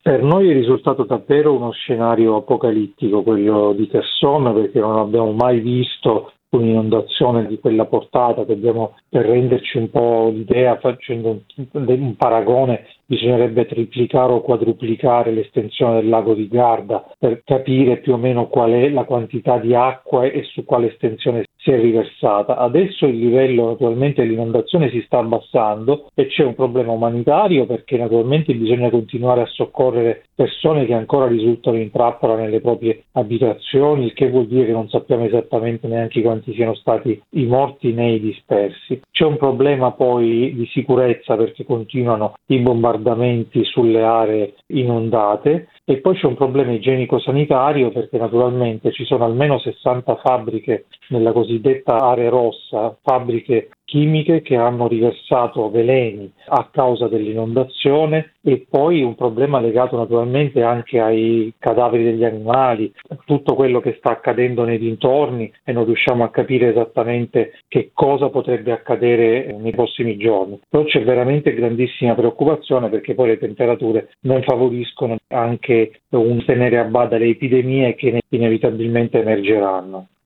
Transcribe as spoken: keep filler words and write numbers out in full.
Per noi è risultato davvero uno scenario apocalittico quello di Casson, perché non abbiamo mai visto un'inondazione di quella portata. Dobbiamo, per renderci un po' l'idea, facendo un, un paragone, bisognerebbe triplicare o quadruplicare l'estensione del lago di Garda per capire più o meno qual è la quantità di acqua e su quale estensione si è riversata. Adesso il livello naturalmente dell'inondazione si sta abbassando e c'è un problema umanitario, perché naturalmente bisogna continuare a soccorrere persone che ancora risultano in trappola nelle proprie abitazioni, il che vuol dire che non sappiamo esattamente neanche quanti siano stati i morti né i dispersi. C'è un problema poi di sicurezza, perché continuano i bombardamenti sulle aree inondate, e poi c'è un problema igienico-sanitario, perché naturalmente ci sono almeno sessanta fabbriche nella cosiddetta area rossa, fabbriche chimiche che hanno riversato veleni a causa dell'inondazione, e poi un problema legato naturalmente anche ai cadaveri degli animali, tutto quello che sta accadendo nei dintorni, e non riusciamo a capire esattamente che cosa potrebbe accadere nei prossimi giorni. Però c'è veramente grandissima preoccupazione, perché poi le temperature non favoriscono anche un tenere a bada le epidemie che inevitabilmente emergeranno.